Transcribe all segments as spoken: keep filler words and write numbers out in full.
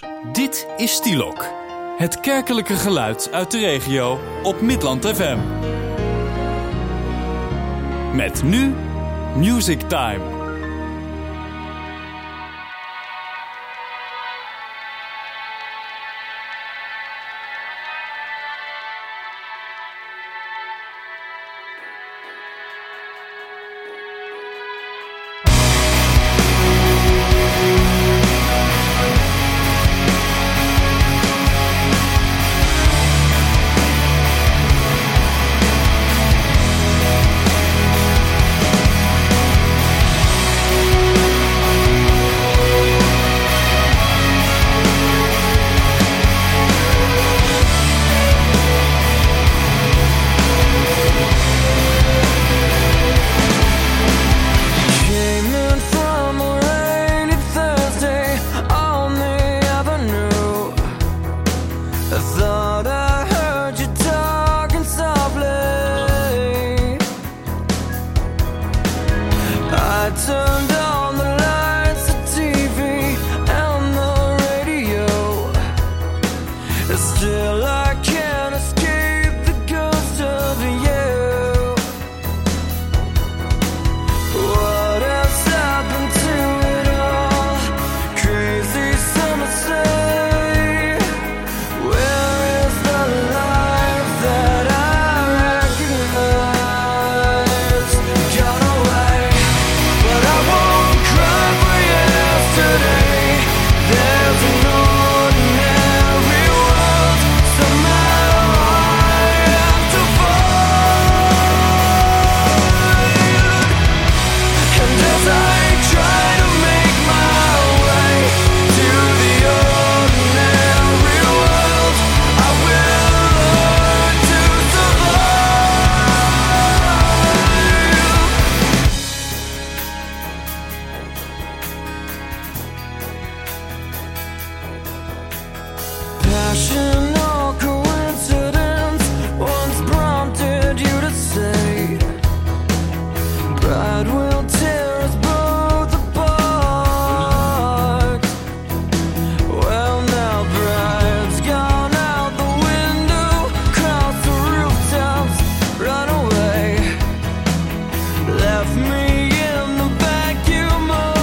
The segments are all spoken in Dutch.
Dit is Stilok, het kerkelijke geluid uit de regio op Midland F M. Met nu Music Time.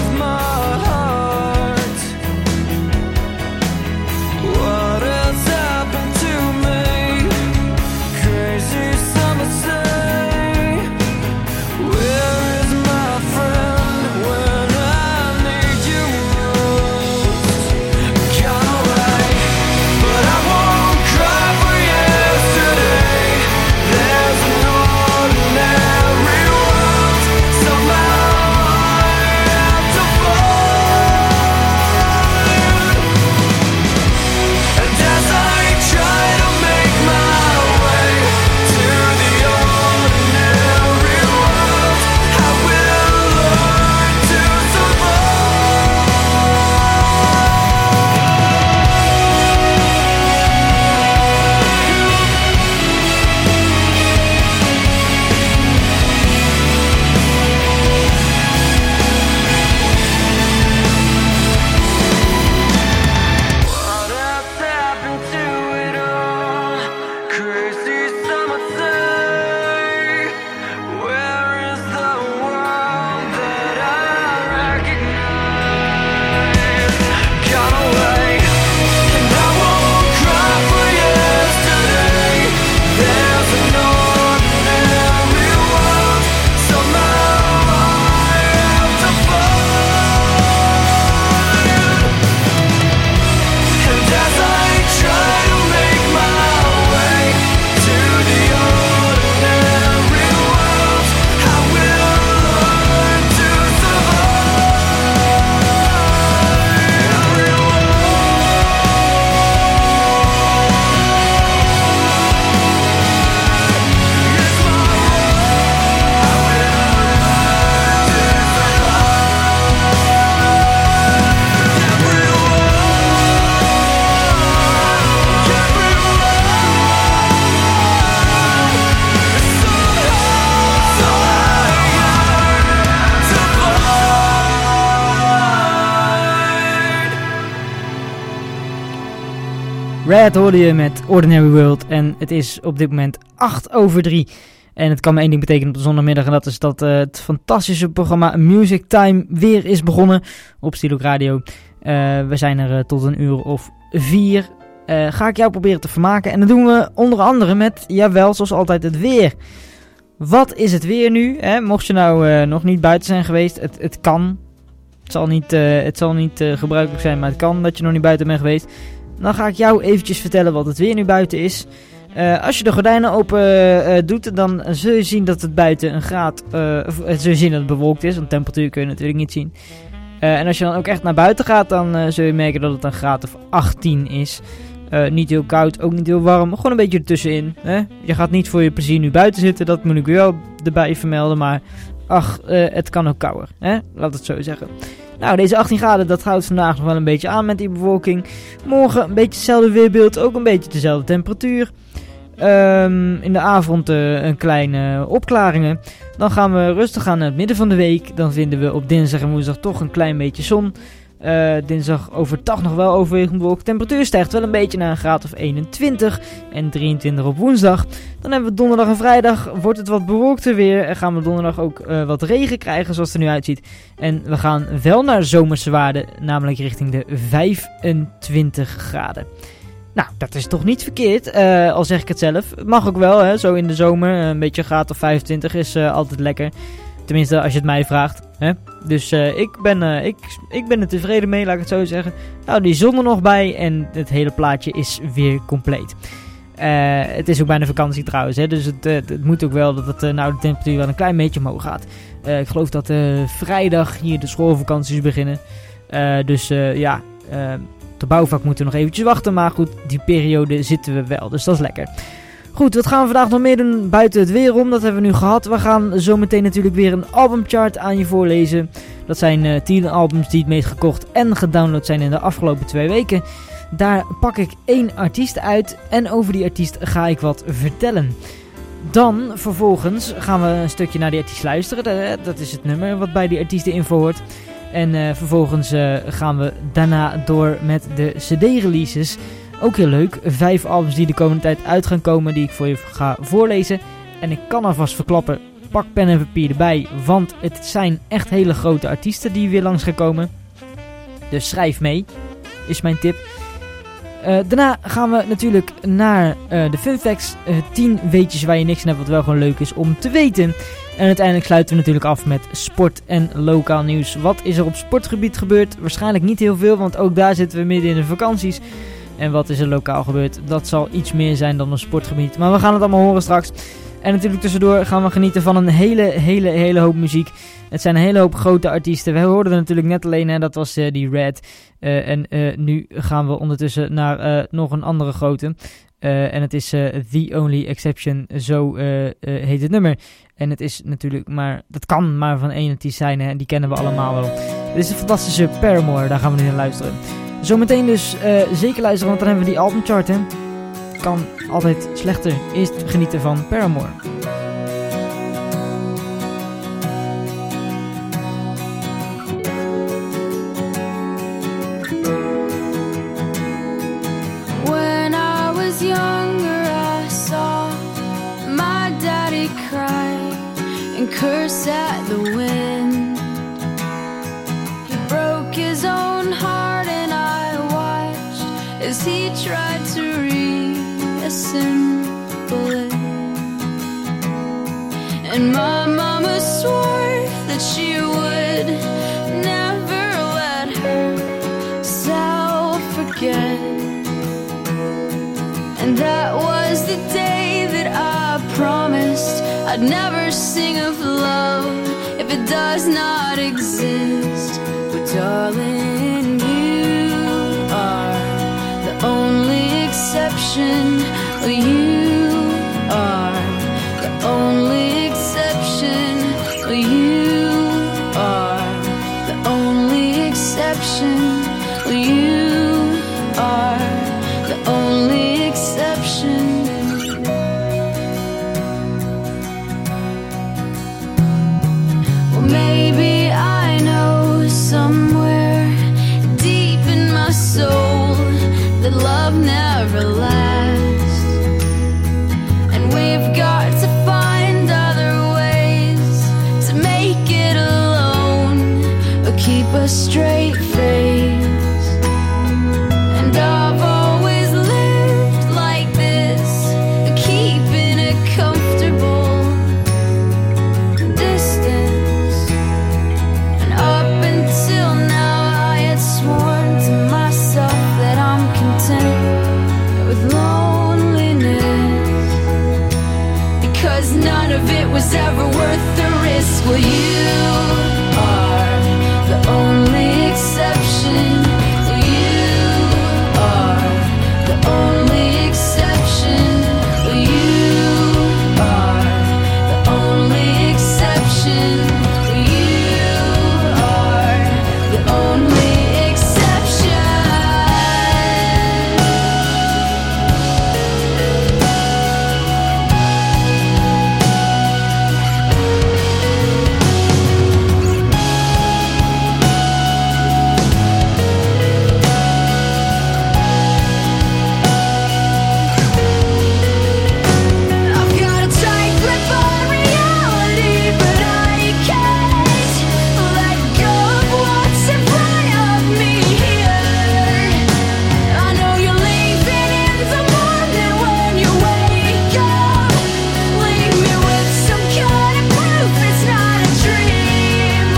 What has happened? Red hoorde je met Ordinary World en het is op dit moment acht over drie. En het kan maar één ding betekenen op de zondagmiddag en dat is dat uh, het fantastische programma Music Time weer is begonnen op Stilo Radio. Uh, we zijn er uh, tot een uur of vier. Uh, ga ik jou proberen te vermaken en dat doen we onder andere met, jawel, zoals altijd het weer. Wat is het weer nu? Hè? Mocht je nou uh, nog niet buiten zijn geweest, het, het kan. Het zal niet, uh, het zal niet uh, gebruikelijk zijn, maar het kan dat je nog niet buiten bent geweest. Dan ga ik jou eventjes vertellen wat het weer nu buiten is. Uh, als je de gordijnen open uh, doet, dan zul je zien dat het buiten een graad... Uh, zul je zien dat het bewolkt is, want temperatuur kun je natuurlijk niet zien. Uh, en als je dan ook echt naar buiten gaat, dan uh, zul je merken dat het een graad of achttien is. Uh, niet heel koud, ook niet heel warm, gewoon een beetje ertussenin. Hè? Je gaat niet voor je plezier nu buiten zitten, dat moet ik wel erbij vermelden, maar ach, uh, het kan ook kouder. Hè? Laat het zo zeggen. Nou, deze achttien graden, dat houdt vandaag nog wel een beetje aan met die bewolking. Morgen een beetje hetzelfde weerbeeld, ook een beetje dezelfde temperatuur. Um, in de avond uh, een kleine opklaringen. Dan gaan we rustig aan naar het midden van de week. Dan vinden we op dinsdag en woensdag toch een klein beetje zon. Uh, dinsdag overdag nog wel overwegend bewolkt. Temperatuur stijgt wel een beetje naar een graad of eenentwintig. En drieëntwintig op woensdag. Dan hebben we donderdag en vrijdag. Wordt het wat bewolkter weer. En gaan we donderdag ook uh, wat regen krijgen zoals het er nu uitziet. En we gaan wel naar zomerse waarden. Namelijk richting de vijfentwintig graden. Nou, dat is toch niet verkeerd, uh, al zeg ik het zelf. Het mag ook wel, hè, zo in de zomer. Een beetje graad of vijfentwintig is uh, altijd lekker. Tenminste, als je het mij vraagt. Hè? Dus uh, ik, ben, uh, ik, ik ben er tevreden mee, laat ik het zo zeggen. Nou, die zon er nog bij en het hele plaatje is weer compleet. Uh, het is ook bijna vakantie trouwens, hè? Dus het, uh, het moet ook wel dat het, uh, nou, de temperatuur wel een klein beetje omhoog gaat. Uh, ik geloof dat uh, vrijdag hier de schoolvakanties beginnen. Uh, dus uh, ja... Uh, de bouwvak moeten we nog eventjes wachten, maar goed, die periode zitten we wel, dus dat is lekker. Goed, wat gaan we vandaag nog meer doen buiten het weer om? Dat hebben we nu gehad. We gaan zometeen natuurlijk weer een albumchart aan je voorlezen. Dat zijn uh, tien albums die het meest gekocht en gedownload zijn in de afgelopen twee weken. Daar pak ik één artiest uit en over die artiest ga ik wat vertellen. Dan vervolgens gaan we een stukje naar die artiest luisteren. Dat is het nummer wat bij die artiesteninfo hoort. En uh, vervolgens uh, gaan we daarna door met de cd-releases. Ook heel leuk. Vijf albums die de komende tijd uit gaan komen, die ik voor je ga voorlezen. En ik kan alvast verklappen, pak pen en papier erbij. Want het zijn echt hele grote artiesten die weer langs gaan komen. Dus schrijf mee, is mijn tip. Uh, daarna gaan we natuurlijk naar uh, de fun facts. Uh, tien weetjes waar je niks aan hebt, wat wel gewoon leuk is om te weten. En uiteindelijk sluiten we natuurlijk af met sport en lokaal nieuws. Wat is er op sportgebied gebeurd? Waarschijnlijk niet heel veel, want ook daar zitten we midden in de vakanties. En wat is er lokaal gebeurd? Dat zal iets meer zijn dan een sportgebied. Maar we gaan het allemaal horen straks. En natuurlijk tussendoor gaan we genieten van een hele, hele, hele hoop muziek. Het zijn een hele hoop grote artiesten. We hoorden er natuurlijk net alleen, hè, dat was uh, die Red. Uh, en uh, nu gaan we ondertussen naar uh, nog een andere grote. Uh, en het is uh, The Only Exception, zo uh, uh, heet het nummer. En het is natuurlijk maar, dat kan maar van één artiest zijn, hè, en die kennen we allemaal wel. Dit is de fantastische Paramore, daar gaan we nu naar luisteren. Zometeen dus uh, zeker luisteren, want dan hebben we die albumchart, hè. Kan altijd slechter. Eerst genieten van Paramore. Younger, I saw my daddy cry and curse at the wind. He broke his own heart and I watched as he tried to reassemble it. And my mama swore that she would never let herself forget. And that was the day that I promised I'd never sing of love if it does not exist. But darling, you are the only exception. You are the only exception. You are the only exception. You are the only exception. Well, maybe I know somewhere deep in my soul that love never never last. And we've got to find other ways to make it alone or keep a straight face. And I've always lived like this, keeping a comfortable distance. And up until now I had sworn to myself that I'm content with loneliness, because none of it was ever worth the risk. Well, you are the only exception. Well, you are the only exception. Well, you are the only exception. Well, you are the only exception. I've got a tight grip on reality, but I can't let go of what's in front of me here. I know you're leaving in the morning when you wake up. Leave me with some kind of proof it's not a dream.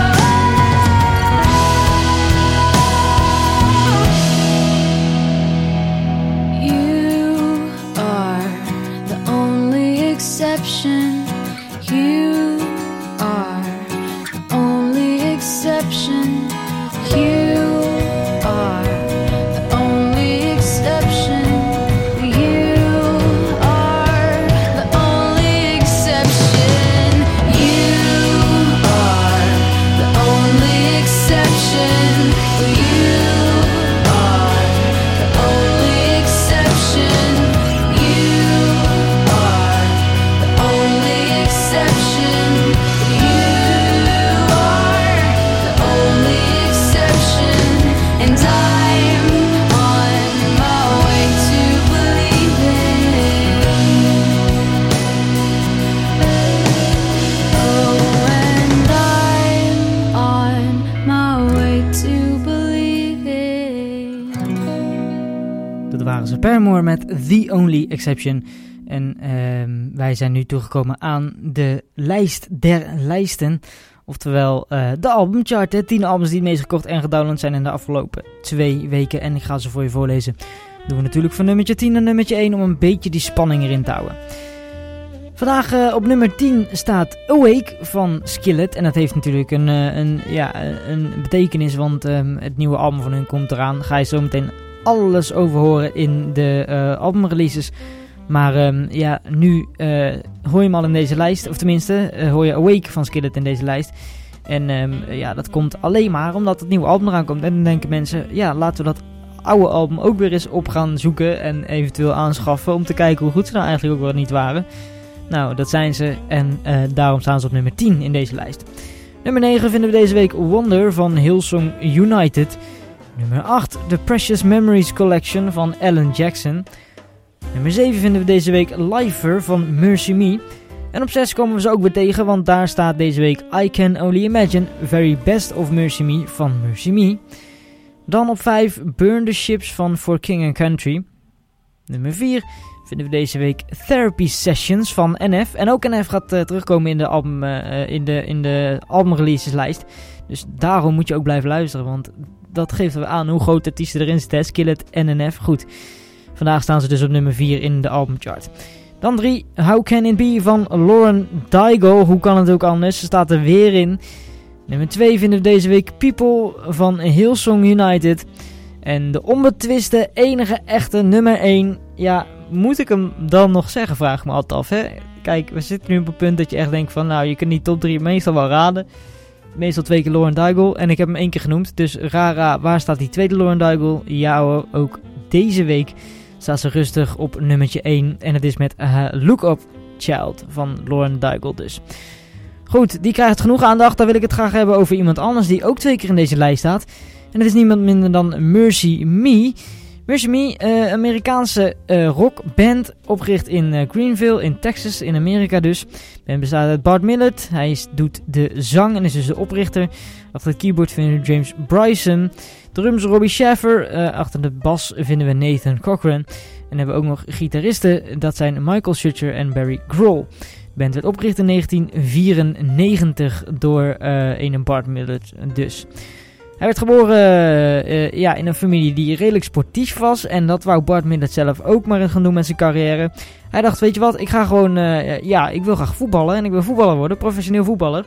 You are the only exception. You are the only exception. You are the only exception. You are the only exception. You are the only exception. You are the only exception. You are the only exception. You are the only exception. And I'm on my way to believing. Oh, and I'm on my way to believing. Dat waren ze, Paramore met The Only Exception. En ehm, wij zijn nu toegekomen aan de lijst der lijsten. Oftewel eh, de albumchart. De tien albums die het meest gekocht en gedownload zijn in de afgelopen twee weken. En ik ga ze voor je voorlezen. Dat doen we natuurlijk van nummertje tien naar nummertje één om een beetje die spanning erin te houden. Vandaag eh, op nummer tien staat Awake van Skillet. En dat heeft natuurlijk een, eh, een, ja, een betekenis, want ehm, het nieuwe album van hun komt eraan. Ga je zo meteen alles over horen in de eh, albumreleases. Maar um, ja, nu uh, hoor je hem al in deze lijst. Of tenminste, uh, hoor je Awake van Skillet in deze lijst. En um, ja, dat komt alleen maar omdat het nieuwe album eraan komt. En dan denken mensen, ja, laten we dat oude album ook weer eens op gaan zoeken. En eventueel aanschaffen om te kijken hoe goed ze nou eigenlijk ook wel niet waren. Nou, dat zijn ze. En uh, daarom staan ze op nummer tien in deze lijst. Nummer negen vinden we deze week Wonder van Hillsong United. Nummer acht, The Precious Memories Collection van Alan Jackson. Nummer zeven vinden we deze week Lifer van Mercy Me. En op zes komen we ze ook weer tegen, want daar staat deze week I Can Only Imagine Very Best of Mercy Me van Mercy Me. Dan op vijf Burn the Ships van For King and Country. Nummer vier vinden we deze week Therapy Sessions van N F. En ook N F gaat uh, terugkomen in de, album, uh, in de, in de albumreleaseslijst. Dus daarom moet je ook blijven luisteren, want dat geeft we aan hoe groot de artiesten erin zitten. Skillet en N F, goed. Vandaag staan ze dus op nummer vier in de albumchart. Dan drie, How Can It Be van Lauren Daigle. Hoe kan het ook anders? Ze staat er weer in. Nummer twee vinden we deze week People van Hillsong United. En de onbetwiste, enige echte nummer één. Ja, moet ik hem dan nog zeggen? Vraag ik me altijd af. Hè? Kijk, we zitten nu op het punt dat je echt denkt van... Nou, je kunt die top drie meestal wel raden. Meestal twee keer Lauren Daigle. En ik heb hem één keer genoemd. Dus rara, waar staat die tweede Lauren Daigle? Ja hoor, ook deze week staat ze rustig op nummertje één. En het is met uh, Look Up Child van Lauren Daigle dus. Goed, die krijgt genoeg aandacht. Dan wil ik het graag hebben over iemand anders die ook twee keer in deze lijst staat. En dat is niemand minder dan Mercy Me. Mercy Me, uh, Amerikaanse uh, rockband, opgericht in uh, Greenville in Texas, in Amerika dus. De band bestaat uit Bart Millett, hij is, doet de zang en is dus de oprichter. Achter het keyboard vinden we James Bryson. Drums Robbie Shaffer, uh, achter de bas vinden we Nathan Cochran. En hebben we ook nog gitaristen, dat zijn Michael Schutcher en Barry Grohl. De band werd opgericht in negentien vierennegentig door uh, een Bart Millett dus. Hij werd geboren uh, ja, in een familie die redelijk sportief was. En dat wou Bart Millett zelf ook maar gaan doen met zijn carrière. Hij dacht, weet je wat, ik ga gewoon, uh, ja, ik wil graag voetballen. En ik wil voetballer worden, professioneel voetballer.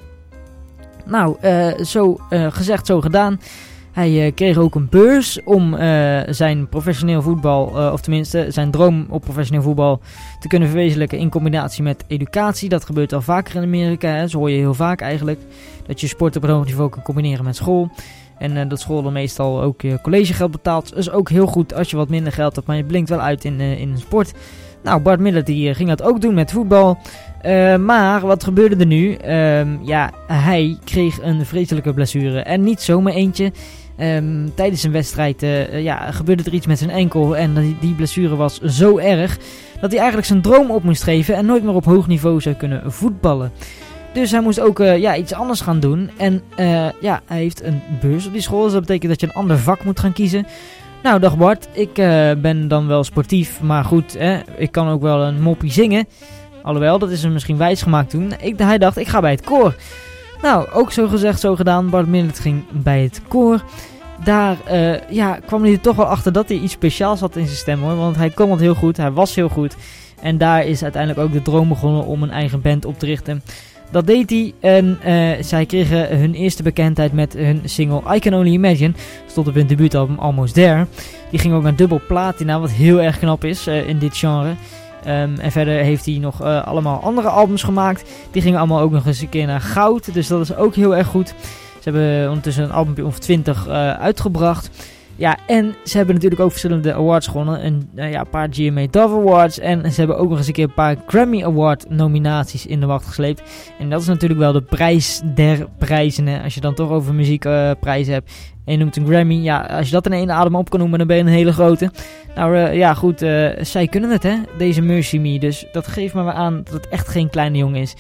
Nou, uh, zo uh, gezegd, zo gedaan. Hij uh, kreeg ook een beurs om uh, zijn professioneel voetbal, uh, of tenminste zijn droom op professioneel voetbal te kunnen verwezenlijken in combinatie met educatie. Dat gebeurt al vaker in Amerika, hè. Zo hoor je heel vaak eigenlijk, dat je sport op een hoog niveau kan combineren met school. En uh, dat school dan meestal ook uh, collegegeld betaalt. Dat is ook heel goed als je wat minder geld hebt, maar je blinkt wel uit in, uh, in een sport. Nou, Bart Millett die, uh, ging dat ook doen met voetbal. Uh, maar wat gebeurde er nu? Uh, ja, hij kreeg een vreselijke blessure. En niet zomaar eentje. Um, tijdens een wedstrijd uh, ja, gebeurde er iets met zijn enkel. En die, die blessure was zo erg dat hij eigenlijk zijn droom op moest geven en nooit meer op hoog niveau zou kunnen voetballen. Dus hij moest ook uh, ja, iets anders gaan doen. En uh, ja, hij heeft een beurs op die school. Dus dat betekent dat je een ander vak moet gaan kiezen. Nou, dag Bart. Ik uh, ben dan wel sportief. Maar goed, hè, ik kan ook wel een moppie zingen. Alhoewel, dat is hem misschien wijsgemaakt toen. Ik, hij dacht, ik ga bij het koor. Nou, ook zo gezegd, zo gedaan. Bart Millett ging bij het koor. Daar uh, ja, kwam hij er toch wel achter dat hij iets speciaals had in zijn stem, hoor. Want hij kon het heel goed. Hij was heel goed. En daar is uiteindelijk ook de droom begonnen om een eigen band op te richten. Dat deed hij en uh, zij kregen hun eerste bekendheid met hun single I Can Only Imagine. Stond op hun debuutalbum Almost There. Die ging ook naar dubbel platina, wat heel erg knap is uh, in dit genre. Um, en verder heeft hij nog uh, allemaal andere albums gemaakt. Die gingen allemaal ook nog eens een keer naar goud. Dus dat is ook heel erg goed. Ze hebben ondertussen een album of twintig uh, uitgebracht. Ja, en ze hebben natuurlijk ook verschillende awards gewonnen. Een uh, ja, paar G M A Dove Awards. En ze hebben ook nog eens een keer een paar Grammy Award nominaties in de wacht gesleept. En dat is natuurlijk wel de prijs der prijzen. Hè. Als je dan toch over muziekprijzen uh, hebt en je noemt een Grammy. Ja, als je dat in één adem op kan noemen, dan ben je een hele grote. Nou uh, ja, goed. Uh, zij kunnen het, hè. Deze Mercy Me. Dus dat geeft me maar aan dat het echt geen kleine jongen is.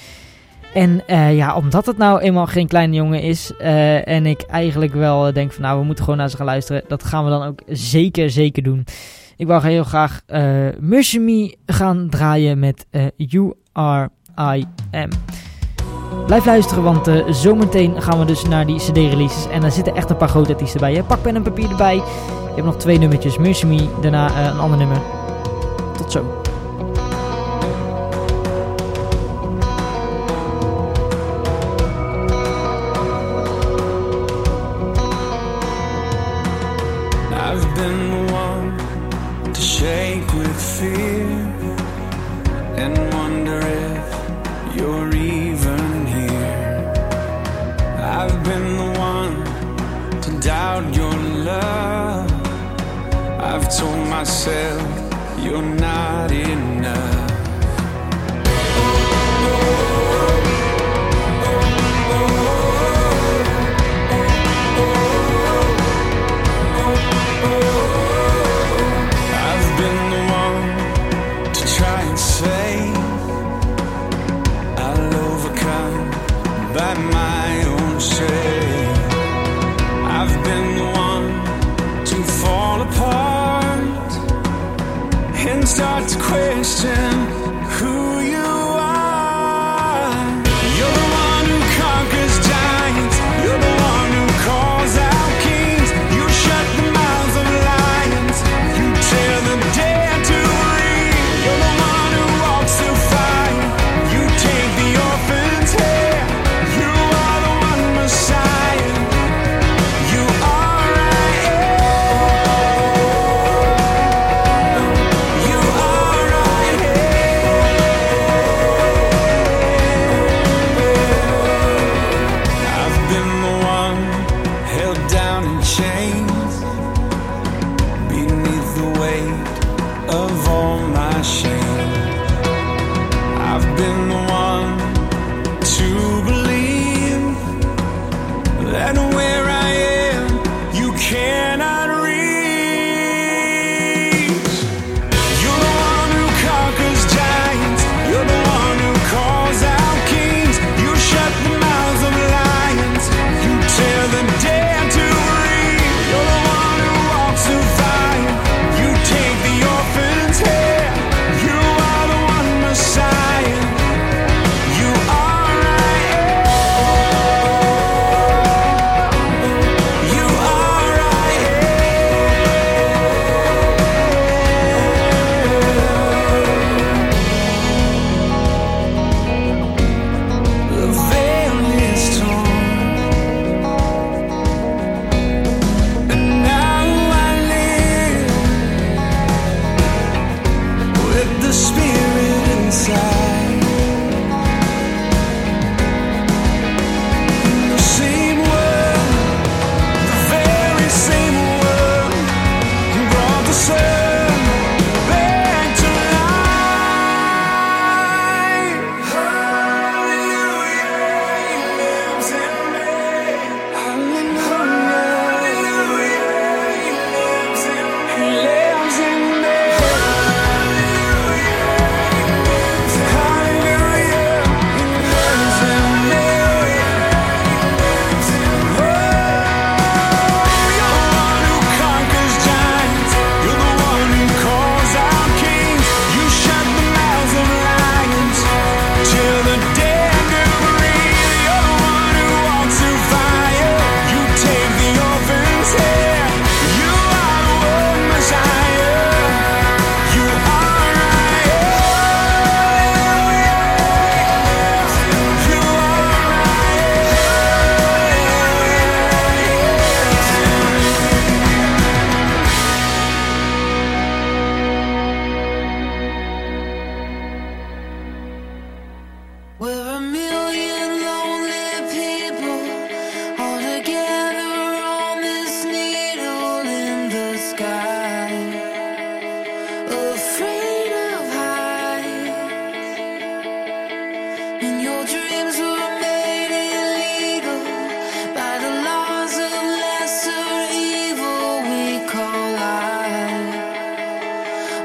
En uh, ja, omdat het nou eenmaal geen kleine jongen is uh, en ik eigenlijk wel uh, denk van nou, we moeten gewoon naar ze gaan luisteren. Dat gaan we dan ook zeker, zeker doen. Ik wou heel graag uh, Mercy Me gaan draaien met uh, You Are I Am. Blijf luisteren, want uh, zometeen gaan we dus naar die cd-releases. En daar zitten echt een paar grote artiesten bij. Hè? Pak pen en papier erbij. Je hebt nog twee nummertjes. Mercy Me, daarna uh, een ander nummer. Tot zo. Shake with fear and wonder if you're even here. I've been the one to doubt your love. I've told myself you're not enough. By my own strength, I've been the one to fall apart and start to question who you are. You're the one who conquers giants. You're the one who calls out kings. You shut the mouths of lions. You tell the dead to breathe. You're the one who walks through fire. You take the orphan's head. And where I am, you cannot reach.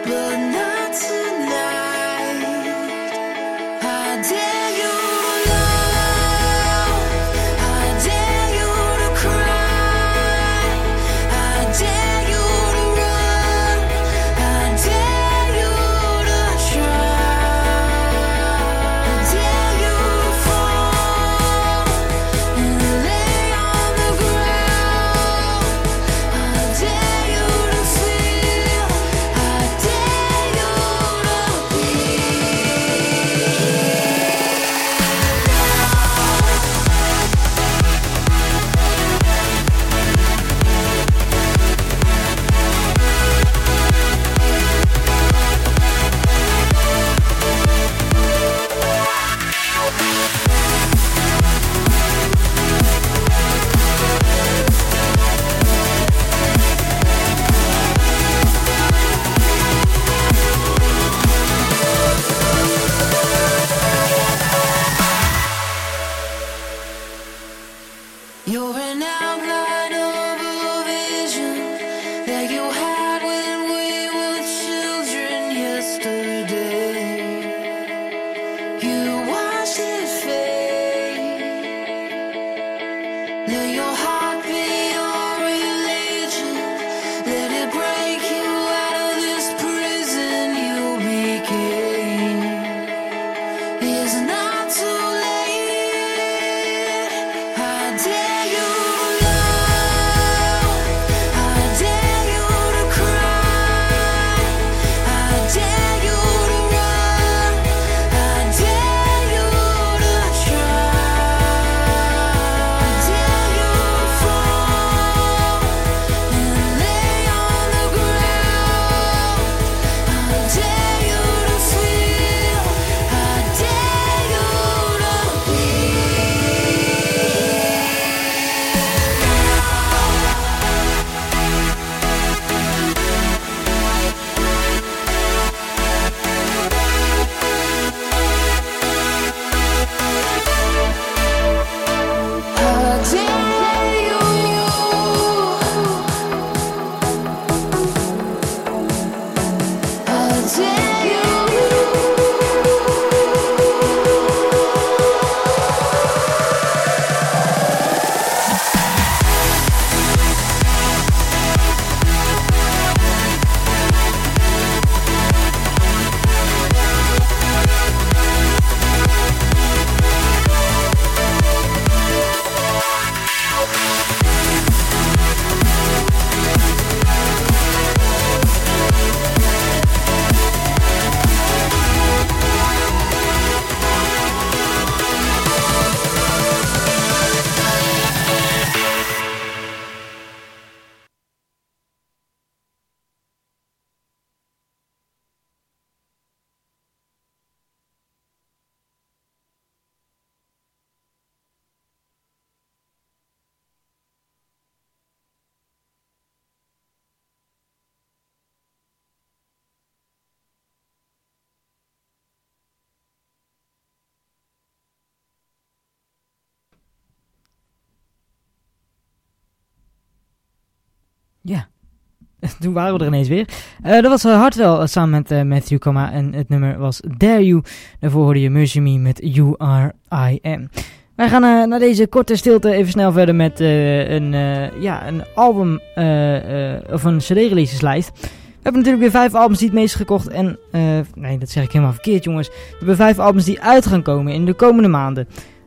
Ja, toen waren we er ineens weer. Uh, dat was uh, Hardwell uh, samen met uh, Matthew Kama en het nummer was Dare You. Daarvoor hoorde je Mercy Me met You Are I Am. Wij gaan uh, na deze korte stilte even snel verder met uh, een, uh, ja, een album uh, uh, of een cd-releaseslijst. We hebben natuurlijk weer vijf albums die het meest gekocht en, uh, nee dat zeg ik helemaal verkeerd jongens. We hebben vijf albums die uit gaan komen in de komende maanden.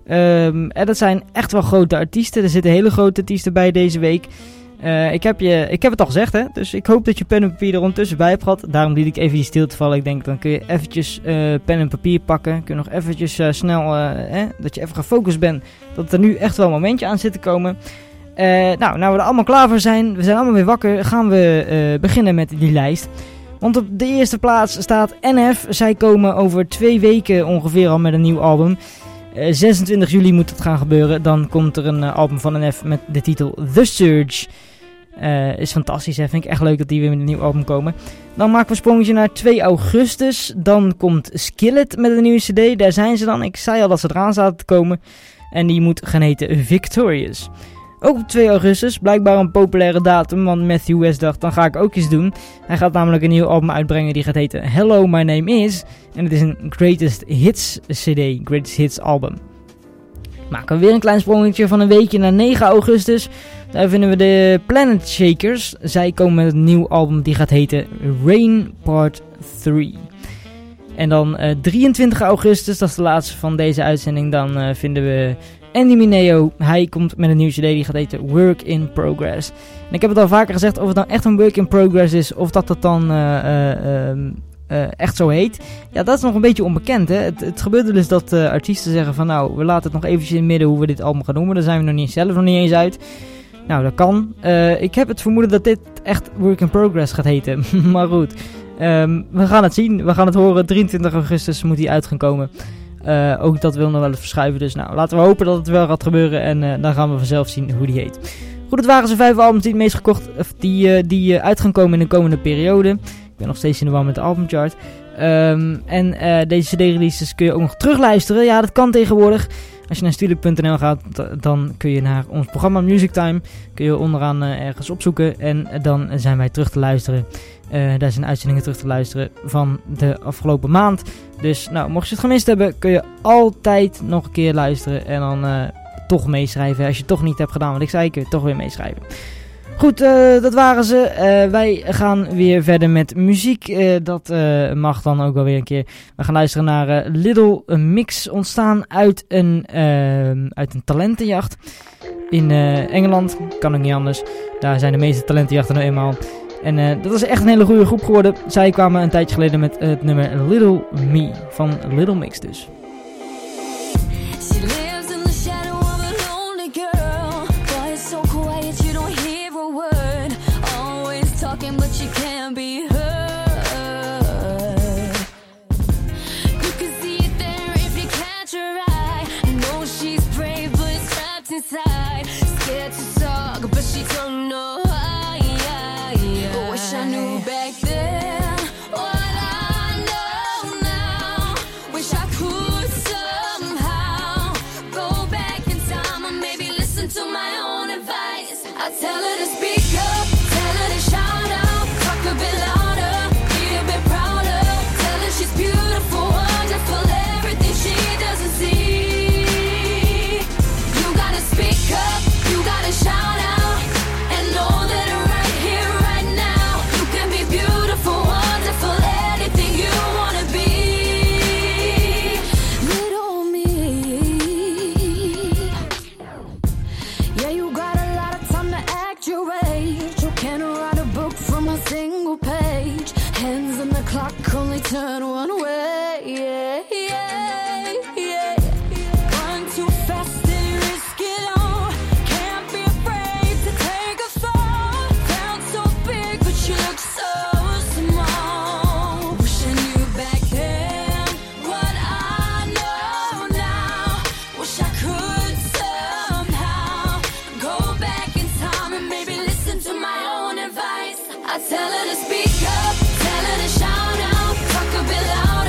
Um, en dat zijn echt wel grote artiesten, er zitten hele grote artiesten bij deze week. Uh, ik, heb je, ik heb het al gezegd, hè? Dus ik hoop dat je pen en papier er ondertussen bij hebt gehad. Daarom liet ik even die stilte vallen. Ik denk, dan kun je eventjes uh, pen en papier pakken. Kun je nog eventjes uh, snel, uh, hè? Dat je even gefocust bent. Dat er nu echt wel een momentje aan zit te komen. Uh, nou, nou we er allemaal klaar voor zijn. We zijn allemaal weer wakker. Gaan we uh, beginnen met die lijst. Want op de eerste plaats staat N F. Zij komen over twee weken ongeveer al met een nieuw album. Uh, zesentwintig juli moet het gaan gebeuren. Dan komt er een uh, album van N F met de titel The Surge. Uh, is fantastisch, hè? Vind ik echt leuk dat die weer met een nieuw album komen. Dan maken we een sprongetje naar twee augustus. Dan komt Skillet met een nieuwe cd. Daar zijn ze dan. Ik zei al dat ze eraan zaten te komen. En die moet gaan heten Victorious. Ook op twee augustus, blijkbaar een populaire datum, want Matthew West dacht, dan ga ik ook iets doen. Hij gaat namelijk een nieuw album uitbrengen die gaat heten Hello, My Name Is. En het is een Greatest Hits C D, Greatest Hits album. Maken we weer een klein sprongetje van een weekje naar negen augustus. Daar vinden we de Planet Shakers. Zij komen met een nieuw album die gaat heten Rain Part drie. En dan uh, drieëntwintig augustus, dat is de laatste van deze uitzending, dan uh, vinden we Andy Mineo. Hij komt met een nieuwe C D die gaat heten Work in Progress. En ik heb het al vaker gezegd, of het nou echt een Work in Progress is, of dat dat dan uh, uh, uh, uh, echt zo heet. Ja, dat is nog een beetje onbekend, hè. Het, het gebeurt dus dat uh, artiesten zeggen van, nou, we laten het nog eventjes in het midden hoe we dit album gaan noemen. Daar zijn we nog niet zelf nog niet eens uit. Nou, dat kan. Uh, ik heb het vermoeden dat dit echt Work in Progress gaat heten. Maar goed, um, we gaan het zien. We gaan het horen. drieëntwintig augustus moet die uit gaan komen. Uh, ook dat wil nog wel eens verschuiven. Dus nou, laten we hopen dat het wel gaat gebeuren. En uh, dan gaan we vanzelf zien hoe die heet. Goed, het waren ze vijf albums die het meest gekocht, of die, uh, die uh, uit gaan komen in de komende periode. Ik ben nog steeds in de war met de albumchart. Um, en uh, deze C D-releases kun je ook nog terugluisteren. Ja, dat kan tegenwoordig. Als je naar studio punt n l gaat, d- dan kun je naar ons programma Music Time. Kun je onderaan uh, ergens opzoeken. En uh, dan zijn wij terug te luisteren. Uh, daar zijn uitzendingen terug te luisteren van de afgelopen maand. Dus nou, mocht je het gemist hebben, kun je altijd nog een keer luisteren. En dan uh, toch meeschrijven. Als je het toch niet hebt gedaan wat ik zei, kun je toch weer meeschrijven. Goed, uh, dat waren ze. Uh, wij gaan weer verder met muziek. Uh, dat uh, mag dan ook wel weer een keer. We gaan luisteren naar uh, Little Mix. Ontstaan uit een, uh, uit een talentenjacht in uh, Engeland. Kan ook niet anders. Daar zijn de meeste talentenjachten nou eenmaal. En uh, dat is echt een hele goede groep geworden. Zij kwamen een tijdje geleden met uh, het nummer Little Me van Little Mix dus. But she can't be heard. You can see it there if you catch her eye. I know she's brave but trapped inside. Scared to talk but she don't know why. I wish I knew back then what I know now. Wish I could somehow go back in time and maybe listen to my own advice. I tell her to speak up, tell her to shout out. A bit louder, be a bit prouder. Tell her she's beautiful, wonderful, everything she doesn't see. You gotta speak up, you gotta shout out, and know that right here, right now, you can be beautiful, wonderful, anything you wanna be. Little me. Yeah, you got a lot of time to act your age. You can't write a book from a single page. Hands on the clock, only turn one way. Yeah, yeah, yeah. Run too fast and risk it all. Can't be afraid to take a fall. Sound so big, but you look so small. Wish I knew back then what I know now. Wish I could somehow go back in time and maybe listen to my own advice. I tell her to speak up, tell her to shout out, talk a bit loud.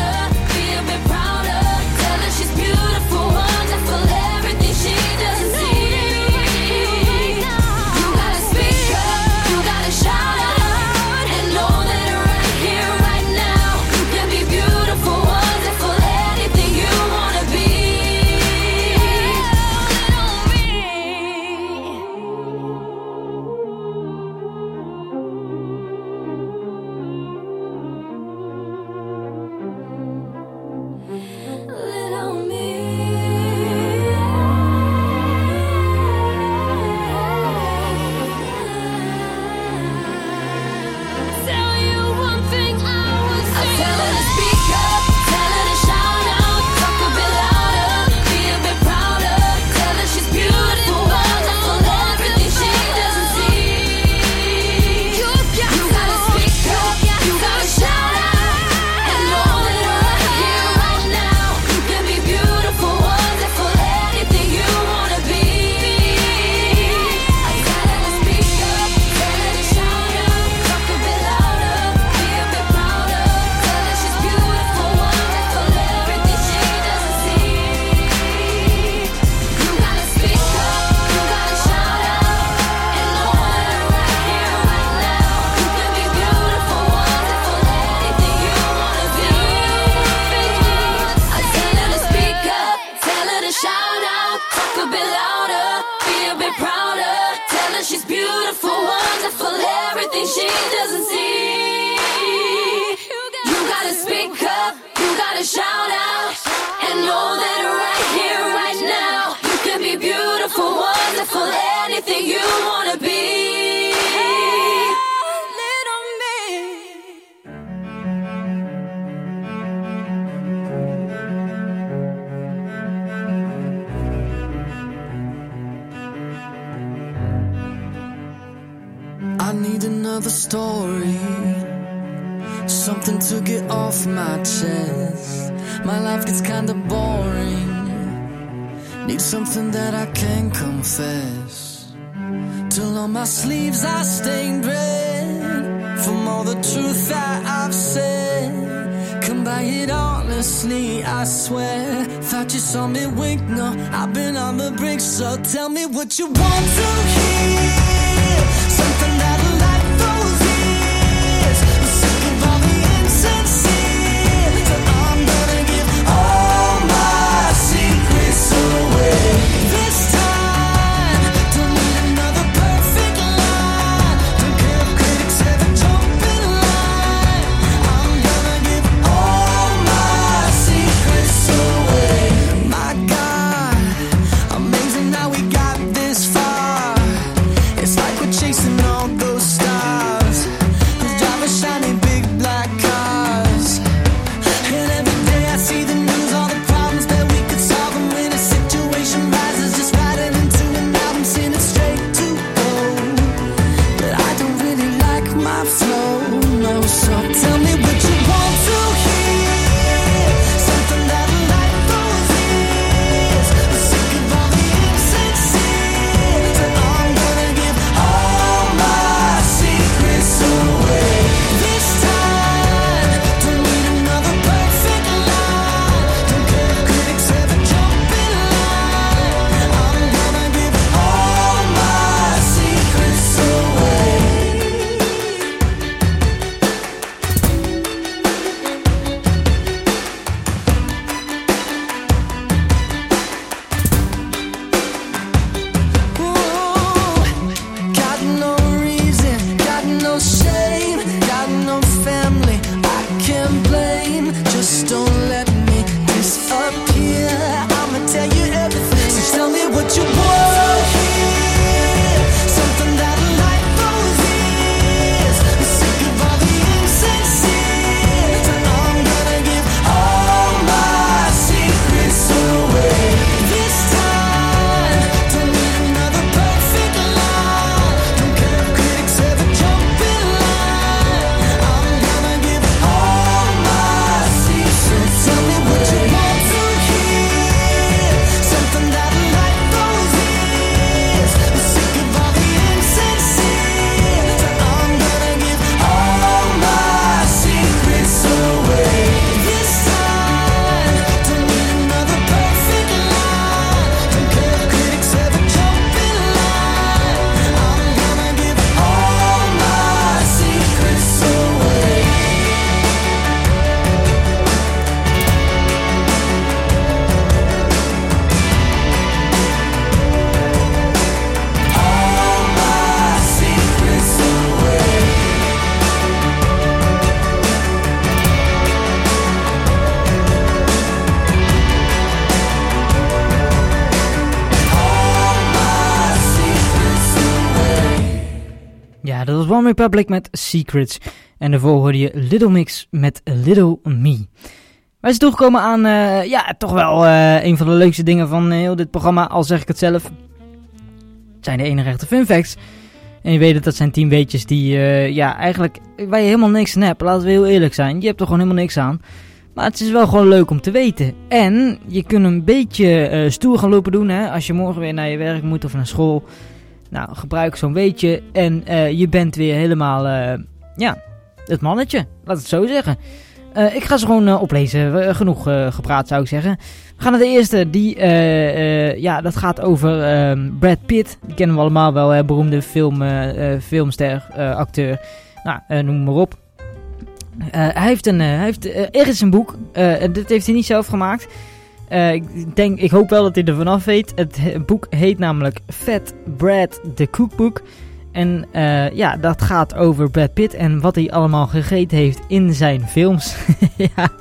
gotta shout out and know that right here, right now, you can be beautiful, wonderful, anything you wanna be. I need another story, something to get off my chest. My life gets kinda boring, need something that I can confess. Till on my sleeves I stained red from all the truth that I've said. Come by it honestly, I swear. Thought you saw me wink, no, I've been on the brink. So tell me what you want to hear, something that'll light those ears. I'm sick of all the insincere, so I'm gonna give all my secrets away. This time, don't need another perfect line. Don't care if critics ever jump in line. I'm gonna give all my secrets away. My God, amazing how we got this far. It's like we're chasing all those stars who drive a shiny big black cars. And every day I see the news, all the problems that we could solve. And when a situation rises, just writing into an album, send it straight to gold. But I don't really like my flow, no. So tell me what you want to hear, something that'll light those ears. I'm sick of all the insincere, so I'm gonna give all my secrets away. This time, don't need another perfect line. Don't care if critics ever jump in line. I'm gonna give all my secrets away. Ooh, got no reason, got no shame, got no family I can blame. Just don't let me disappear. I'ma tell you everything, so tell me what you want to hear, something that'll light those ears. I'm sick of all the insincere, so I'm gonna give all my secrets away. This time, don't need another perfect line. Don't care if critics ever jump in line. I'm gonna give all my secrets. Tell me what you want to hear, something that'll light those ears. I'm sick of all the insincere, so I'm gonna give all my secrets away. This time, don't need another perfect line. Don't care if critics ever jump in line. I'm gonna give all my secrets away. All my secrets away. All my secrets away. Ja, dat was One Republic met Secrets. En daarvoor hoorde je Little Mix met Little Me. Wij zijn toegekomen aan, eh, ja, toch wel eh, een van de leukste dingen van eh, heel dit programma. Al zeg ik het zelf. Het zijn de enige echte fun facts. En je weet het, dat zijn tien weetjes die, eh, ja, eigenlijk, waar je helemaal niks aan hebt. Laten we heel eerlijk zijn. Je hebt er gewoon helemaal niks aan. Maar het is wel gewoon leuk om te weten. En je kunt een beetje eh, stoer gaan lopen doen, hè. Als je morgen weer naar je werk moet of naar school. Nou, gebruik zo'n weetje. En eh, je bent weer helemaal, eh, ja, het mannetje. Laat het zo zeggen. Eh, ik ga ze gewoon uh, oplezen. Uh, genoeg uh, gepraat, zou ik zeggen. We gaan naar de eerste. Die, uh, uh, ja, dat gaat over uh, Brad Pitt. Die kennen we allemaal wel, hè? Beroemde film, uh, uh, filmster, uh, acteur. Nou, uh, noem maar op. Uh, hij heeft een, uh, hij heeft, uh, er is een boek. Uh, dit heeft hij niet zelf gemaakt. Uh, ik, denk, ik hoop wel dat hij er vanaf weet. Het he- boek heet namelijk Fat Brad the Cookbook. En uh, ja, dat gaat over Brad Pitt en wat hij allemaal gegeten heeft in zijn films. Ja,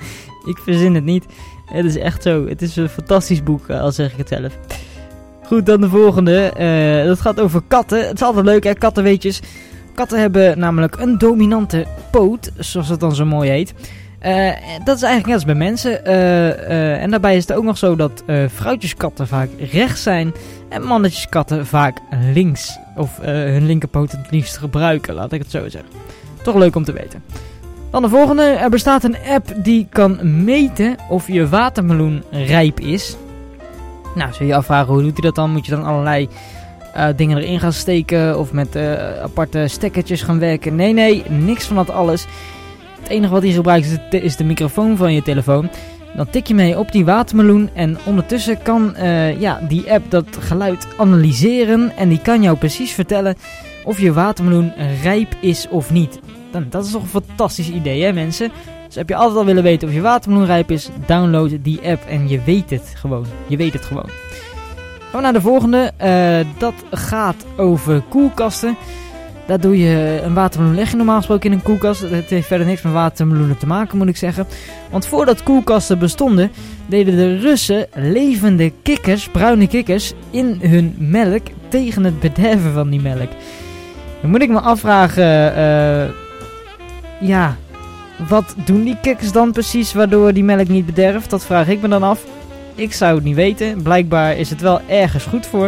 Ik verzin het niet. Het is echt zo. Het is een fantastisch boek, al zeg ik het zelf. Goed, dan de volgende. Uh, dat gaat over katten. Het is altijd leuk, hè, kattenweetjes. Katten hebben namelijk een dominante poot, zoals het dan zo mooi heet. Uh, dat is eigenlijk net als bij mensen. Uh, uh, en daarbij is het ook nog zo dat uh, vrouwtjeskatten vaak rechts zijn en mannetjeskatten vaak links. Of uh, hun linkerpoot het liefst gebruiken, laat ik het zo zeggen. Toch leuk om te weten. Dan de volgende. Er bestaat een app die kan meten of je watermeloen rijp is. Nou, zul je je afvragen, hoe doet hij dat dan? Moet je dan allerlei uh, dingen erin gaan steken of met uh, aparte stekkertjes gaan werken? Nee, nee, niks van dat alles. Het enige wat hij gebruikt is de, is de microfoon van je telefoon. Dan tik je mee op die watermeloen en ondertussen kan uh, ja, die app dat geluid analyseren. En die kan jou precies vertellen of je watermeloen rijp is of niet. Dan, dat is toch een fantastisch idee, hè mensen? Dus heb je altijd al willen weten of je watermeloen rijp is, download die app en je weet het gewoon. Je weet het gewoon. Gaan we naar de volgende. Uh, dat gaat over koelkasten. Daar doe je een watermeloen, leg je normaal gesproken in een koelkast. Het heeft verder niks met watermeloenen te maken, moet ik zeggen. Want voordat koelkasten bestonden, deden de Russen levende kikkers, bruine kikkers, in hun melk tegen het bederven van die melk. Dan moet ik me afvragen, uh, ja, wat doen die kikkers dan precies waardoor die melk niet bederft? Dat vraag ik me dan af. Ik zou het niet weten. Blijkbaar is het wel ergens goed voor.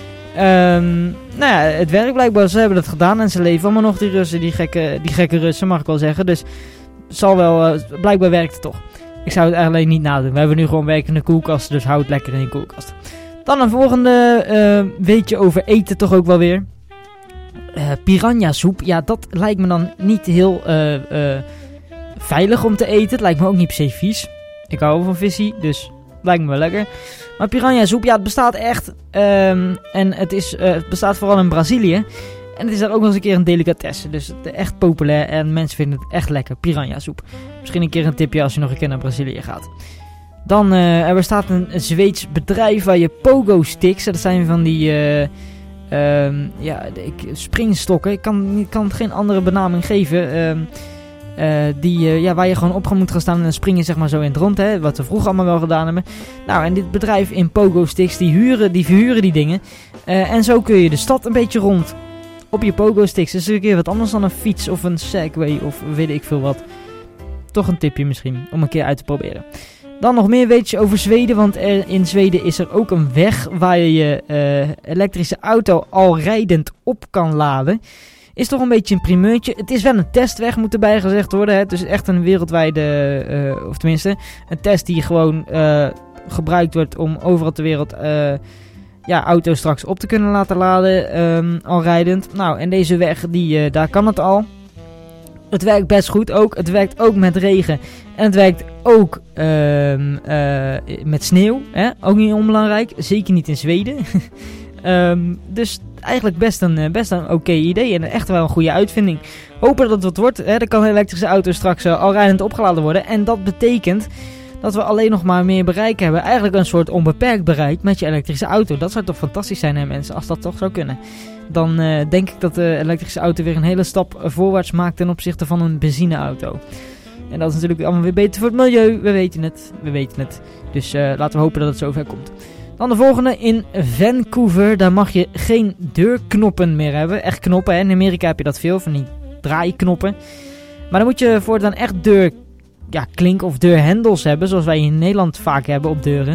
Um, nou ja, het werkt blijkbaar. Ze hebben het gedaan en ze leven allemaal nog, die Russen, die gekke, die gekke Russen, mag ik wel zeggen. Dus zal wel, uh, blijkbaar werkt het toch. Ik zou het eigenlijk niet nadoen. We hebben nu gewoon werkende koelkasten, dus hou het lekker in je koelkast. Dan een volgende uh, weetje over eten toch ook wel weer. Uh, piranha soep, ja, dat lijkt me dan niet heel uh, uh, veilig om te eten. Het lijkt me ook niet per se vies. Ik hou wel van visie, dus lijkt me wel lekker. Maar piranha soep, ja, het bestaat echt. Um, en het, is, uh, het bestaat vooral in Brazilië. En het is daar ook nog eens een keer een delicatesse. Dus het is echt populair en mensen vinden het echt lekker. Piranha soep. Misschien een keer een tipje als je nog een keer naar Brazilië gaat. Dan uh, er bestaat een, een Zweeds bedrijf waar je pogo sticks. Dat zijn van die uh, um, ja, ik, springstokken. Ik kan, ik kan het geen andere benaming geven. Um, Uh, die, uh, ja, waar je gewoon op moet gaan staan en dan springen zeg maar zo in het rond, hè, wat we vroeger allemaal wel gedaan hebben. Nou, en dit bedrijf in Pogo Sticks, die, huren, die verhuren die dingen. Uh, en zo kun je de stad een beetje rond op je Pogo Sticks. Dus een keer wat anders dan een fiets of een Segway of weet ik veel wat. Toch een tipje misschien, om een keer uit te proberen. Dan nog meer weet je over Zweden, want er, in Zweden is er ook een weg waar je je uh, elektrische auto al rijdend op kan laden. Is toch een beetje een primeurtje. Het is wel een testweg, moet erbij gezegd worden. Hè. Het is echt een wereldwijde, uh, of tenminste, een test die gewoon uh, gebruikt wordt om overal ter wereld uh, ja, auto's straks op te kunnen laten laden, um, al rijdend. Nou, en deze weg, die, uh, daar kan het al. Het werkt best goed ook. Het werkt ook met regen. En het werkt ook uh, uh, met sneeuw. Hè. Ook niet onbelangrijk. Zeker niet in Zweden. um, dus eigenlijk best een, best een oké okay idee. En echt wel een goede uitvinding. Hopen dat het wat wordt. Hè. Er kan een elektrische auto straks uh, al rijdend opgeladen worden. En dat betekent dat we alleen nog maar meer bereik hebben. Eigenlijk een soort onbeperkt bereik met je elektrische auto. Dat zou toch fantastisch zijn, hè, mensen, als dat toch zou kunnen. Dan uh, denk ik dat de elektrische auto weer een hele stap voorwaarts maakt ten opzichte van een benzineauto. En dat is natuurlijk allemaal weer beter voor het milieu. We weten het, we weten het. Dus uh, laten we hopen dat het zover komt. Dan de volgende. In Vancouver, daar mag je geen deurknoppen meer hebben. Echt knoppen, hè. In Amerika heb je dat veel, van die draaiknoppen. Maar dan moet je voortaan echt deur, ja, klink of deurhendels hebben, zoals wij in Nederland vaak hebben op deuren.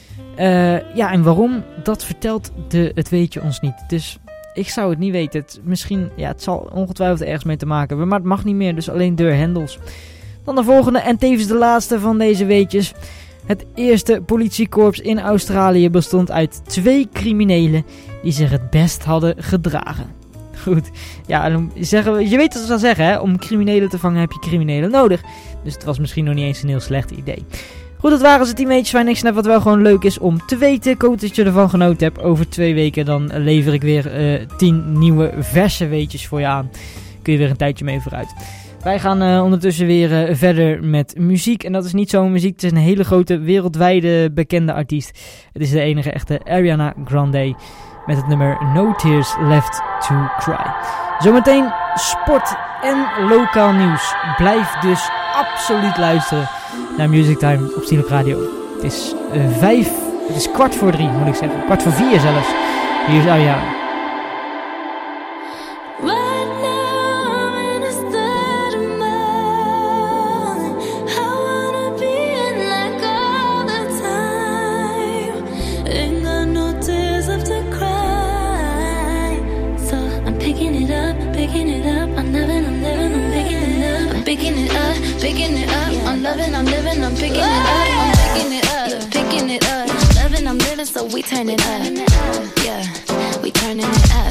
Uh, ja, en waarom? Dat vertelt de, het weetje ons niet. Dus ik zou het niet weten. Het, misschien, ja, het zal ongetwijfeld ergens mee te maken hebben, maar het mag niet meer, dus alleen deurhendels. Dan de volgende en tevens de laatste van deze weetjes. Het eerste politiekorps in Australië bestond uit twee criminelen die zich het best hadden gedragen. Goed, ja, dan zeggen we, je weet wat ze al zeggen, hè? Om criminelen te vangen heb je criminelen nodig. Dus het was misschien nog niet eens een heel slecht idee. Goed, dat waren ze teammates waar niks net wat wel gewoon leuk is om te weten. Ik hoop dat je ervan genoten hebt. Over twee weken dan lever ik weer uh, tien nieuwe verse weetjes voor je aan. Kun je weer een tijdje mee vooruit. Wij gaan uh, ondertussen weer uh, verder met muziek. En dat is niet zo'n muziek. Het is een hele grote wereldwijde bekende artiest. Het is de enige echte Ariana Grande. met het nummer No Tears Left to Cry. Zometeen sport en lokaal nieuws. Blijf dus absoluut luisteren naar Music Time op Stilo Radio. Het is uh, vijf, het is kwart voor drie moet ik zeggen, kwart voor vier zelfs. Hier is Ariana. Picking it up, picking it up. I'm loving, I'm living, I'm picking it up. I'm picking it up, picking it up. Loving, I'm living, so we turn it up. Yeah, we turning it up.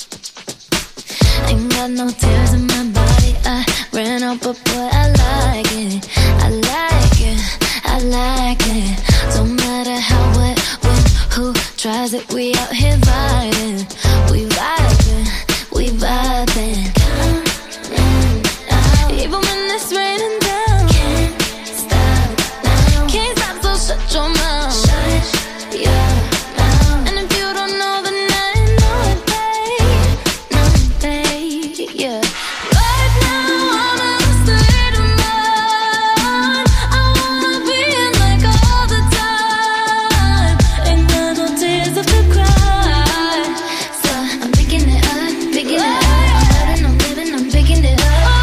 Ain't got no tears in my body. I ran up, but boy, I like it. I like it, I like it. Don't matter how, what, when, who tries it. We out here vibing, we vibing, we vibing. Even when it's raining down, can't stop now. Can't stop, so shut your mouth. Shut your mouth. And if you don't know, then I know it, babe. No, babe, yeah. Right now I'm in a state of mind. I wanna be in like all the time. Ain't got no tears left to cry. So I'm picking it up, picking it up. I'm loving, I'm living, I'm picking it up.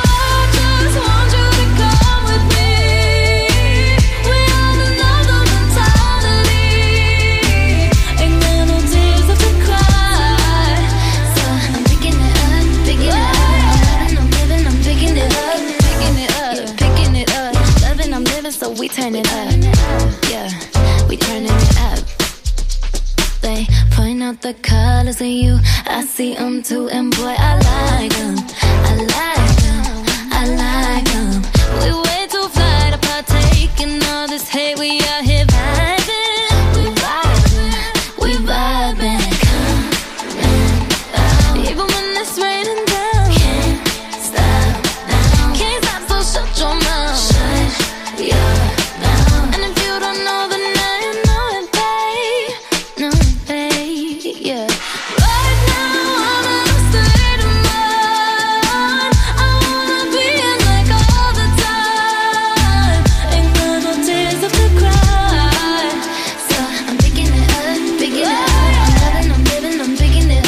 So we turn it up, yeah, we turning it up. They point out the colors in you, I see them too, and boy, I like them, I like them, I like them. We way too fly to partake in all this hate, we out here vibing, we vibing, we vibing. Even when it's raining down, can't stop now. Can't stop, so shut your mouth. Shut your mouth. And if you don't know, then I know it, babe. No, babe, yeah. Right now I'm in a state of mind. I wanna be in like all the time. Ain't got no tears left to cry. So I'm picking it up, picking it up. I'm loving, I'm living, I'm picking it up.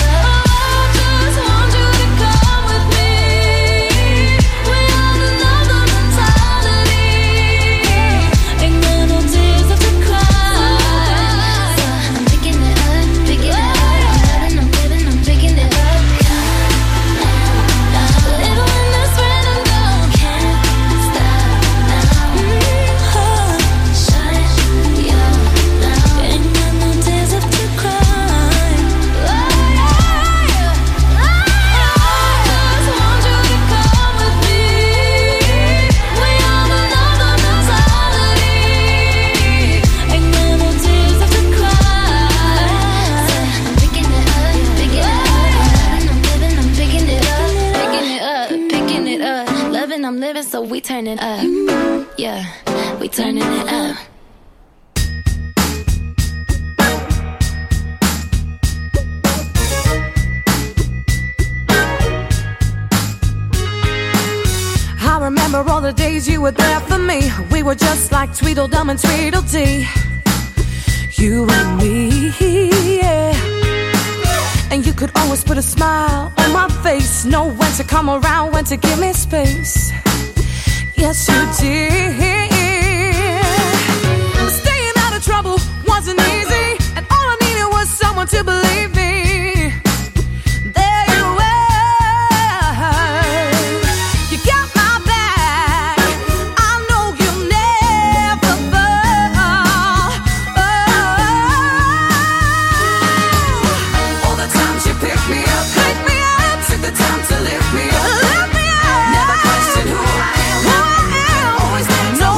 I'm living, so we turn it up. Yeah, we turning it up. I remember all the days you were there for me. We were just like Tweedledum and Tweedledee. You and me, yeah. And you could always put a smile on my face. Know when to come around, when to give me space. Yes, you did. Staying out of trouble wasn't easy, and all I needed was someone to believe me. There you were. You got my back. I know you'll never fall. Oh. All the times you picked me up, pick me up, took the time to lift me up, lift me up. Never question who I am, who I am. Always there to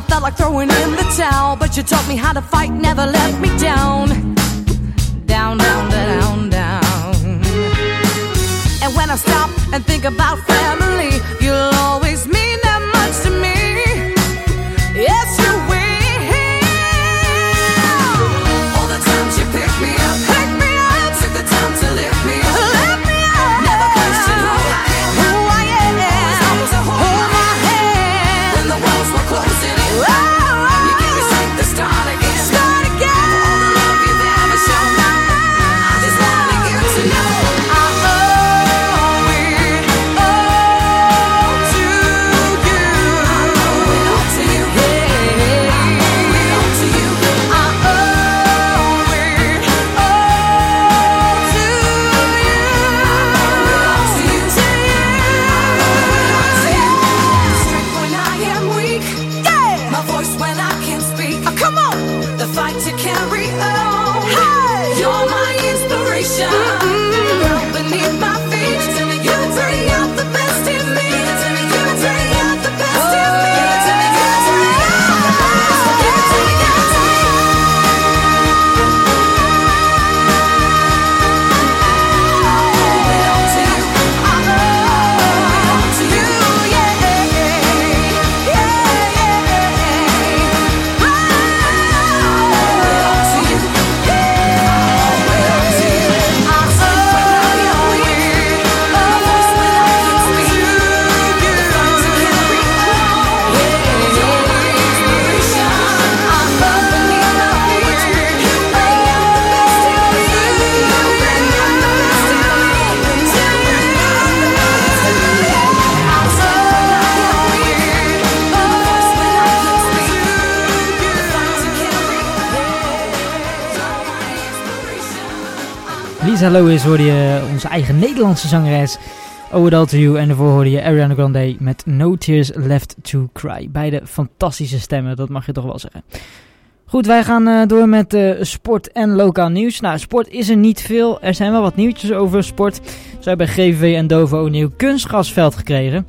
I felt like throwing in the towel, but you taught me how to fight, never let me down. Down, down, down, down. And when I stop and think about family, you'll always mean that much to me. Yes, you will. All the times you pick me up, pick me up, took the time to lift me up, lift me up. Never question who I am, who I am. Always known to hold my hand when the walls were closing in. Oh, you gave me strength to start again, start again. For all the love you've ever shown me, I just wanted you to know. I owe it all to you. I owe it all to you. Hey, I owe it all to you. I owe it all to you. I owe it all to you. To you. I owe it all to you. Strength when I am weak. Yeah. My voice when I can't speak. Oh, come on. The fight to carry on. Hey. You're my inspiration. Mm-hmm. Girl beneath my feet. Tell me you bring out the best in me. Tell me you bring out the best in me. Tell me you bring out the best in me. Tell me you bring out to you. I owe it all to you. Yeah, yeah, yeah, yeah. I owe it all to you. Yeah, I owe it all to you. I owe it all to Lisa Lois hoorde je, onze eigen Nederlandse zangeres. Owe It All To You. En daarvoor hoorde je Ariana Grande met No Tears Left To Cry. Beide fantastische stemmen, dat mag je toch wel zeggen. Goed, wij gaan uh, door met uh, sport en lokaal nieuws. Nou, sport is er niet veel. Er zijn wel wat nieuwtjes over sport. Zo hebben G V V en Dovo een nieuw kunstgrasveld gekregen.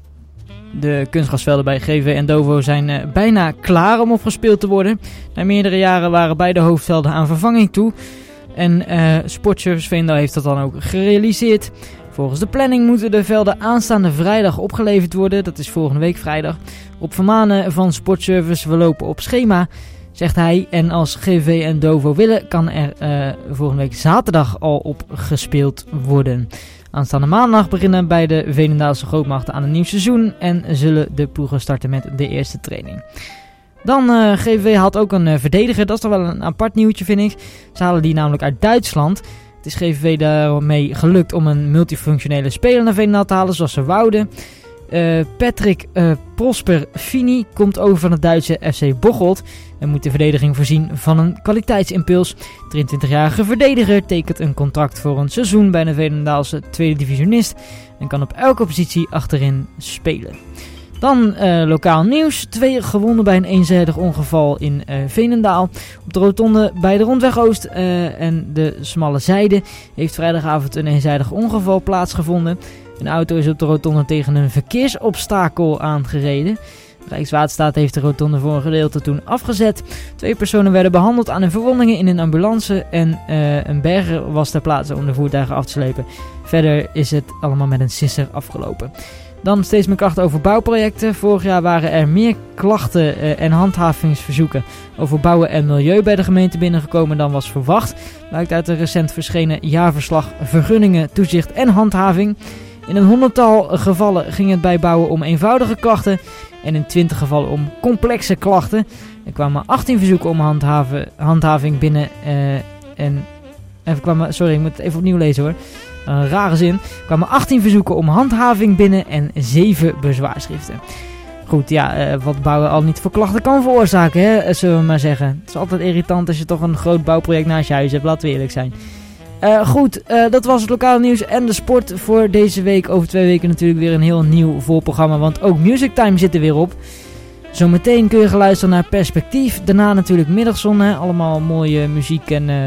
De kunstgrasvelden bij G V V en Dovo zijn uh, bijna klaar om opgespeeld te worden. Na meerdere jaren waren beide hoofdvelden aan vervanging toe. En uh, Sportservice Veenendaal heeft dat dan ook gerealiseerd. Volgens de planning moeten de velden aanstaande vrijdag opgeleverd worden. Dat is volgende week vrijdag. Op vermanen van Sportservice, we lopen op schema, zegt hij. En als G V V en Dovo willen, kan er uh, volgende week zaterdag al op gespeeld worden. Aanstaande maandag beginnen beide Veenendaalse grootmachten aan een nieuw seizoen. En zullen de ploegen starten met de eerste training. Dan uh, G V V had ook een uh, verdediger. Dat is toch wel een apart nieuwtje, vind ik. Ze halen die namelijk uit Duitsland. Het is G V V daarmee gelukt om een multifunctionele speler naar Veenendaal te halen, zoals ze wouden. Uh, Patrick uh, Prosper Fini komt over van het Duitse F C Bocholt en moet de verdediging voorzien van een kwaliteitsimpuls. drieëntwintigjarige verdediger tekent een contract voor een seizoen bij de Veenendaalse tweede divisionist en kan op elke positie achterin spelen. Dan uh, lokaal nieuws. Twee gewonden bij een eenzijdig ongeval in uh, Veenendaal. Op de rotonde bij de Rondweg Oost uh, en de smalle zijde heeft vrijdagavond een eenzijdig ongeval plaatsgevonden. Een auto is op de rotonde tegen een verkeersobstakel aangereden. Rijkswaterstaat heeft de rotonde voor een gedeelte toen afgezet. Twee personen werden behandeld aan hun verwondingen in een ambulance en uh, een berger was ter plaatse om de voertuigen af te slepen. Verder is het allemaal met een sisser afgelopen. Dan steeds meer klachten over bouwprojecten. Vorig jaar waren er meer klachten uh, en handhavingsverzoeken over bouwen en milieu bij de gemeente binnengekomen dan was verwacht. Blijkt uit een recent verschenen jaarverslag vergunningen, toezicht en handhaving. In een honderdtal gevallen ging het bij bouwen om eenvoudige klachten en in twintig gevallen om complexe klachten. Er kwamen achttien verzoeken om handhaven, handhaving binnen uh, en... Er kwamen, sorry, ik moet het even opnieuw lezen hoor. Een rare zin. Er kwamen achttien verzoeken om handhaving binnen en zeven bezwaarschriften. Goed, ja, uh, wat bouwen al niet voor klachten kan veroorzaken, hè, zullen we maar zeggen. Het is altijd irritant als je toch een groot bouwproject naast je huis hebt, laten we eerlijk zijn. Uh, goed, uh, dat was het lokale nieuws en de sport voor deze week. Over twee weken natuurlijk weer een heel nieuw vol programma, want ook Music Time zit er weer op. Zometeen kun je gaan luisteren naar Perspectief. Daarna natuurlijk Middagzon, hè. Allemaal mooie muziek en uh,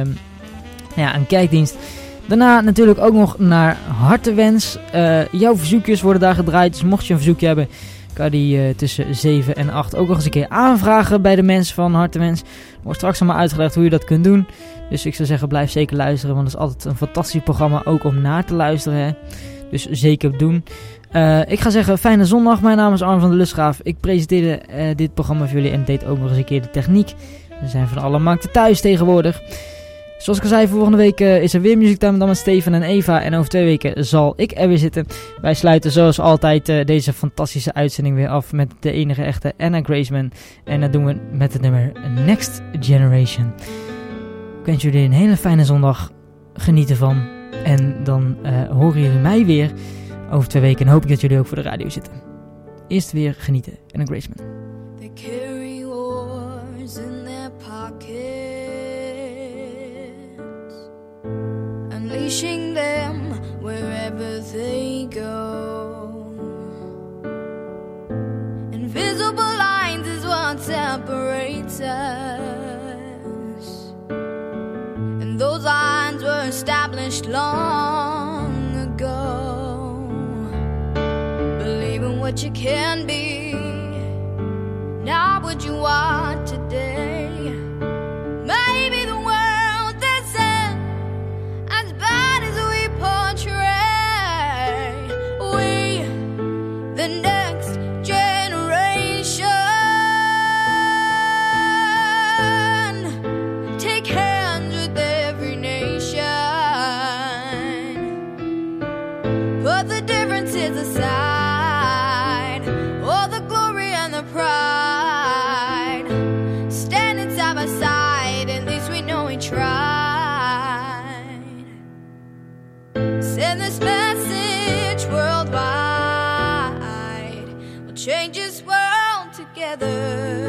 ja, een kijkdienst. Daarna natuurlijk ook nog naar Hartewens. Uh, jouw verzoekjes worden daar gedraaid, dus mocht je een verzoekje hebben, kan je die uh, tussen zeven en acht ook nog eens een keer aanvragen bij de mensen van Hartenwens. Er wordt straks allemaal uitgelegd hoe je dat kunt doen. Dus ik zou zeggen, blijf zeker luisteren, want het is altijd een fantastisch programma ook om naar te luisteren. Hè? Dus zeker doen. Uh, ik ga zeggen, fijne zondag. Mijn naam is Arm van der Lustgraaf. Ik presenteerde uh, dit programma voor jullie en deed ook nog eens een keer de techniek. We zijn van alle markten thuis tegenwoordig. Zoals ik al zei, volgende week uh, is er weer Music Time dan met Steven en Eva. En over twee weken zal ik er weer zitten. Wij sluiten zoals altijd uh, deze fantastische uitzending weer af met de enige echte Anna Graceman. En dat doen we met het nummer Next Generation. Ik wens jullie een hele fijne zondag. Geniet ervan. En dan uh, horen jullie mij weer over twee weken. En hoop ik dat jullie ook voor de radio zitten. Eerst weer genieten. Anna Graceman. They carry wars in their pockets, unleashing them wherever they go. Invisible lines is what separates us, and those lines were established long ago. Believe in what you can be, not what you want today. Maybe the world isn't as bad as we portray. We, the next generation, take hands with every nation. Put the differences aside, all the glory and the pride. Standing side by side, at least we know we tried. Send this message worldwide, we'll change this world together.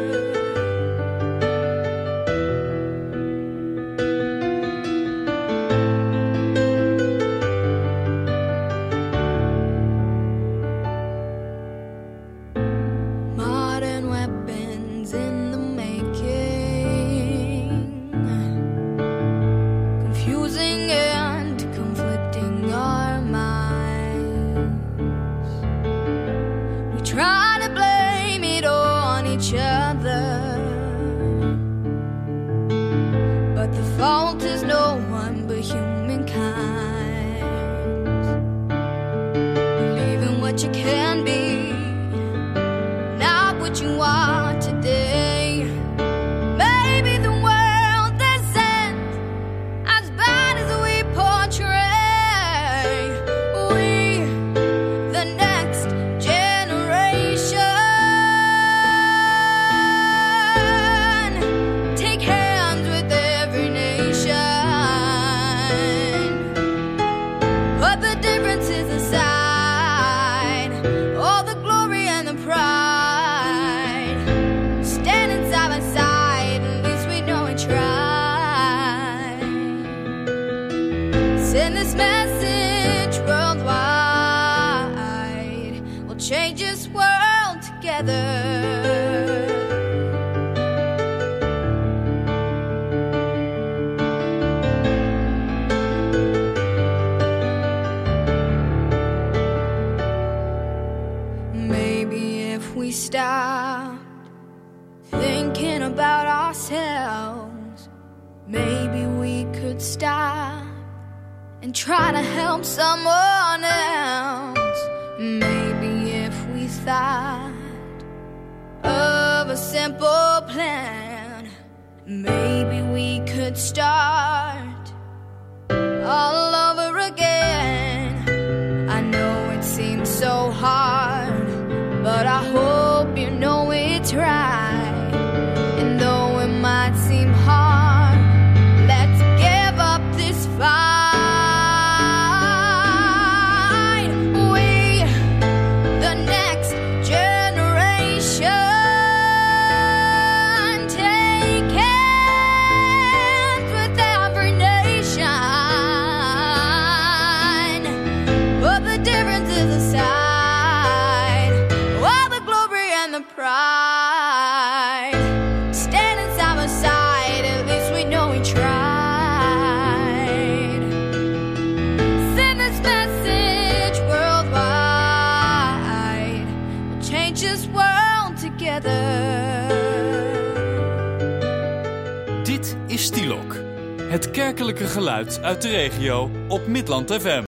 Modern weapons in the making, confusing and conflicting our minds. We try to blame it on each other, but the fault is no one but humankind. Believe in what you can be, not what you want today. Maybe the world isn't as bad as we portray. We, the next generation, take hands with every nation. Put the differences aside, all the glory and the pride. Standing side by side, at least we know we tried. Send this message worldwide, we'll change this world together. Maybe if we stopped thinking about ourselves, maybe we could stop and try to help someone else. Maybe if we thought of a simple plan, maybe we could start all over again. I know it seems so hard, but I hope you know it's right. And though it might seem hard, let's give up this fight. We, the next generation, take hands with every nation. Put the differences aside, all the glory and the pride. Het kerkelijke geluid uit de regio op Midland F M.